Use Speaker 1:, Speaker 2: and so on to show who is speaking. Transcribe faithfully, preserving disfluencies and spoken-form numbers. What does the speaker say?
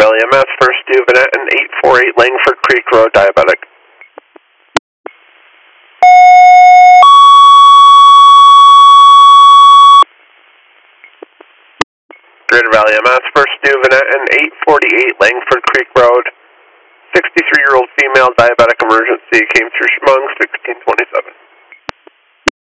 Speaker 1: Valley M S, First Duvenet, and eight forty-eight Langford Creek Road, diabetic. Greater Valley M S, First Duvenet, and eight forty-eight Langford Creek Road. sixty-three-year-old female, diabetic emergency, came through Chemung, sixteen twenty-seven.